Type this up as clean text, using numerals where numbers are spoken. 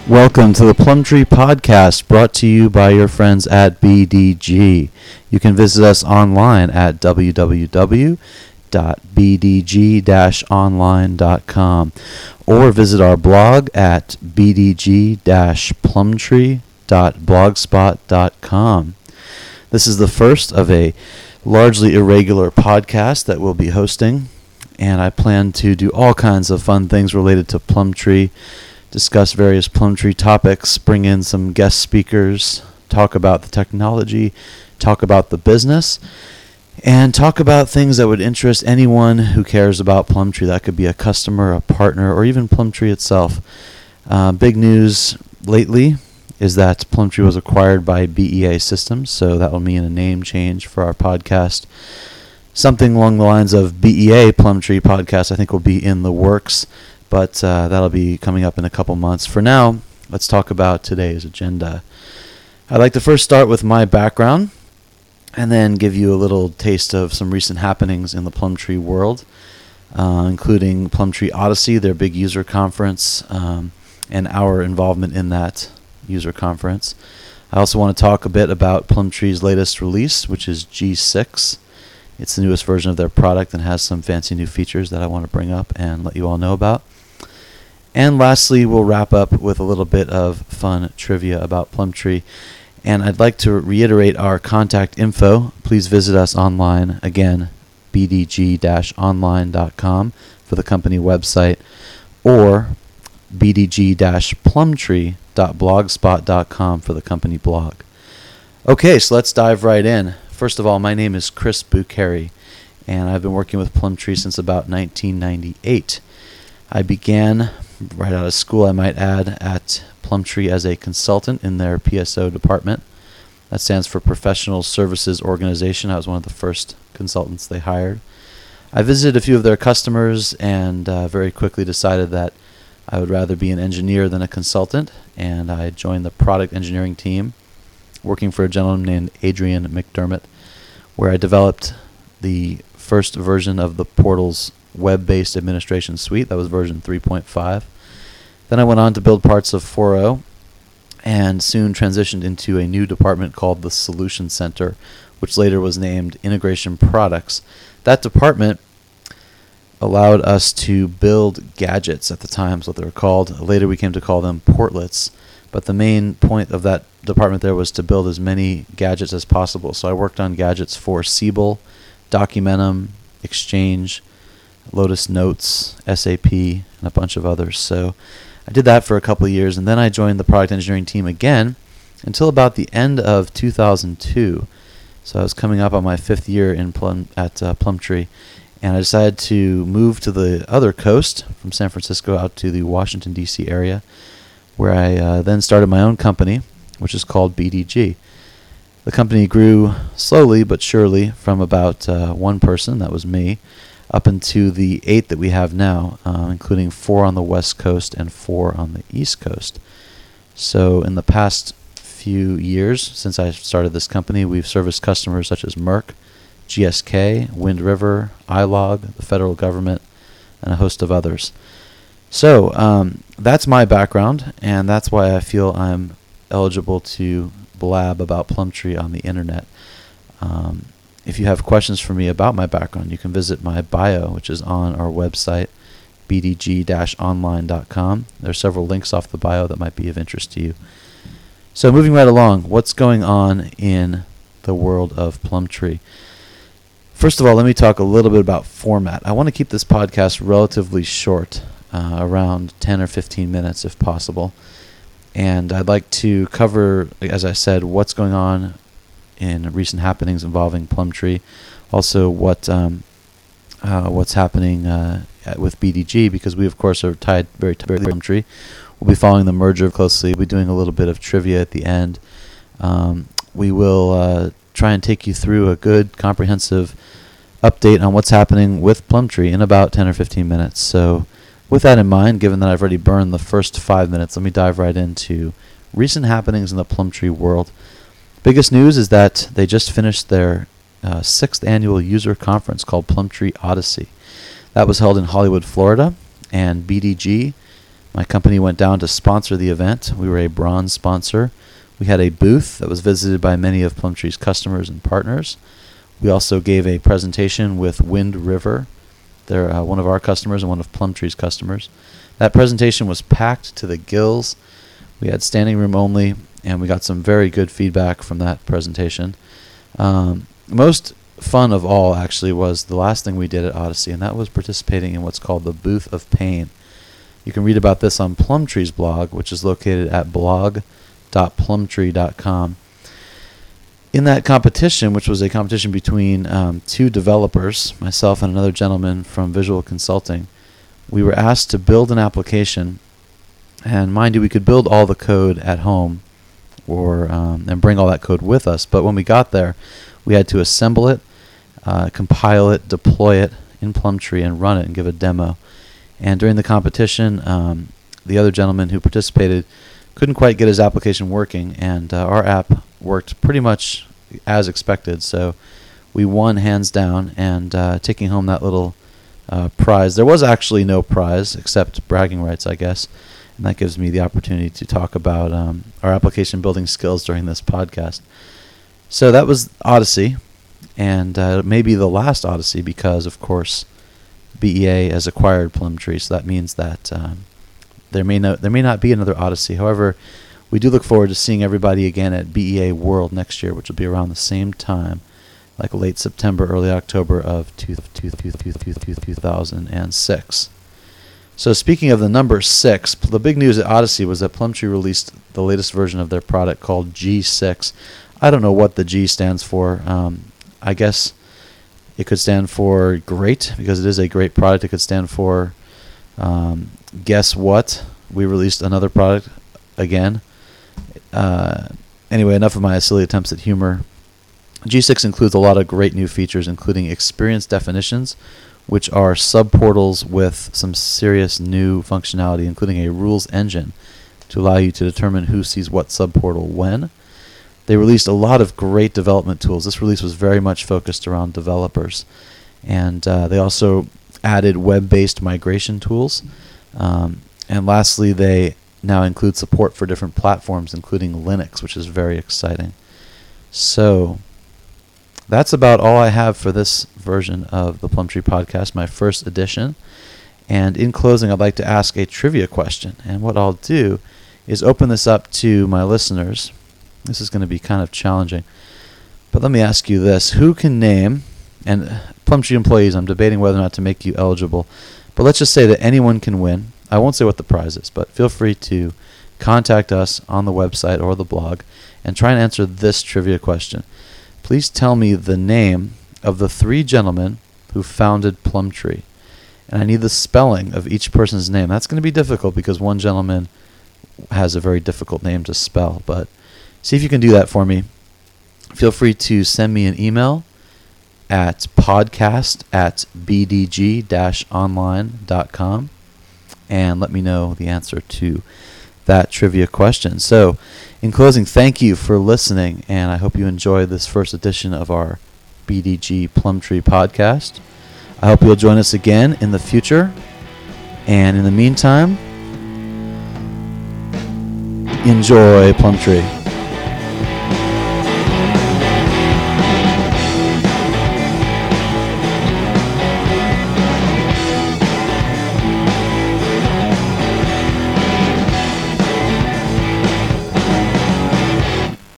Welcome to the Plumtree Podcast, brought to you by your friends at BDG. You can visit us online at www.bdg-online.com or visit our blog at bdg-plumtree.blogspot.com. This is the first of a largely irregular podcast that we'll be hosting, and I plan to do all kinds of fun things related to Plumtree, discuss various Plumtree topics, bring in some guest speakers, talk about the technology, talk about the business, and talk about things that would interest anyone who cares about Plumtree. That could be a customer, a partner, or even Plumtree itself. Big news lately is that Plumtree was acquired by BEA Systems, so that will mean a name change for our podcast. Something along the lines of BEA Plumtree Podcast I think will be in the works, but that'll be coming up in a couple months. For now, let's talk about today's agenda. I'd like to first start with my background and then give you a little taste of some recent happenings in the Plumtree world, including Plumtree Odyssey, their big user conference, and our involvement in that user conference. I also want to talk a bit about Plumtree's latest release, which is G6. It's the newest version of their product and has some fancy new features that I want to bring up and let you all know about. And lastly, we'll wrap up with a little bit of fun trivia about Plumtree. And I'd like to reiterate our contact info. Please visit us online, again, bdg-online.com for the company website, or bdg-plumtree.blogspot.com for the company blog. Okay, so let's dive right in. First of all, my name is Chris Bucheri, and I've been working with Plumtree since about 1998. I began right out of school, I might add, at Plumtree as a consultant in their PSO department. That stands for Professional Services Organization. I was one of the first consultants they hired. I visited a few of their customers and very quickly decided that I would rather be an engineer than a consultant, and I joined the product engineering team, working for a gentleman named Adrian McDermott, where I developed the first version of the portal's web-based administration suite. That was version 3.5. Then I went on to build parts of 4.0 and soon transitioned into a new department called the Solution Center, which later was named Integration Products. That department allowed us to build gadgets. At the time is what they were called. Later we came to call them portlets. But the main point of that department there was to build as many gadgets as possible. So I worked on gadgets for Siebel, Documentum, Exchange, Lotus Notes, SAP, and a bunch of others. So I did that for a couple of years, and then I joined the product engineering team again until about the end of 2002. So I was coming up on my fifth year at Plumtree, and I decided to move to the other coast from San Francisco out to the Washington, D.C. area, where I then started my own company, which is called BDG. The company grew slowly but surely from about one person, that was me, up into the 8 that we have now, including 4 on the West Coast and 4 on the East Coast. So in the past few years, since I started this company, we've serviced customers such as Merck, GSK, Wind River, iLog, the federal government, and a host of others. So that's my background, and that's why I feel I'm eligible to blab about Plumtree on the internet. If you have questions for me about my background, you can visit my bio, which is on our website, bdg-online.com. There are several links off the bio that might be of interest to you. So moving right along, what's going on in the world of Plumtree? First of all, let me talk a little bit about format. I want to keep this podcast relatively short, around 10 or 15 minutes if possible. And I'd like to cover, as I said, what's going on in recent happenings involving Plumtree, also what's happening with BDG, because we of course are tied very to Plumtree. We'll be following the merger closely. We'll be doing a little bit of trivia at the end. We will try and take you through a good comprehensive update on what's happening with Plumtree in about 10 or 15 minutes. So with that in mind, given that I've already burned the first 5 minutes, let me dive right into recent happenings in the Plumtree world. Biggest news is that they just finished their 6th annual user conference called Plumtree Odyssey. That was held in Hollywood, Florida, and BDG My company went down to sponsor the event. We were a bronze sponsor. We had a booth that was visited by many of Plumtree's customers and partners. We also gave a presentation with Wind River. They're one of our customers and one of Plumtree's customers. That presentation was packed to the gills. We had standing room only, and we got some very good feedback from that presentation. Most fun of all, actually, was the last thing we did at Odyssey, and that was participating in what's called the Booth of Pain. You can read about this on Plumtree's blog, which is located at blog.plumtree.com. In that competition, which was a competition between two developers, myself and another gentleman from Visual Consulting, we were asked to build an application. And mind you, we could build all the code at home and bring all that code with us. But when we got there, we had to assemble it, compile it, deploy it in Plumtree, and run it and give a demo. And during the competition, the other gentleman who participated couldn't quite get his application working, and our app worked pretty much as expected. So we won hands down, and taking home that little prize. There was actually no prize except bragging rights, I guess, and that gives me the opportunity to talk about our application building skills during this podcast. So that was Odyssey, and maybe the last Odyssey because, of course, BEA has acquired Plumtree, so that means that there may not be another Odyssey. However, we do look forward to seeing everybody again at BEA World next year, which will be around the same time, like late September, early October of 2006. So speaking of the number 6, the big news at Odyssey was that Plumtree released the latest version of their product called G6. I don't know what the G stands for. I guess it could stand for great, because it is a great product. It could stand for guess what? We released another product again. Anyway, enough of my silly attempts at humor. G6 includes a lot of great new features, including experience definitions, which are subportals with some serious new functionality, including a rules engine to allow you to determine who sees what subportal when. They released a lot of great development tools. This release was very much focused around developers. And they also added web-based migration tools. And lastly, they now include support for different platforms, including Linux, which is very exciting. So that's about all I have for this version of the Plumtree podcast, my first edition. And in closing, I'd like to ask a trivia question. And what I'll do is open this up to my listeners. This is going to be kind of challenging. But let me ask you this. Who can name, and Plumtree employees, I'm debating whether or not to make you eligible, but let's just say that anyone can win. I won't say what the prize is, but feel free to contact us on the website or the blog and try and answer this trivia question. Please tell me the name of the 3 gentlemen who founded Plumtree. And I need the spelling of each person's name. That's going to be difficult because one gentleman has a very difficult name to spell, but see if you can do that for me. Feel free to send me an email at podcast@bdg-online.com and let me know the answer to that trivia question. So, in closing, thank you for listening, and I hope you enjoyed this first edition of our BDG Plumtree podcast. I hope you'll join us again in the future, and in the meantime, enjoy Plumtree.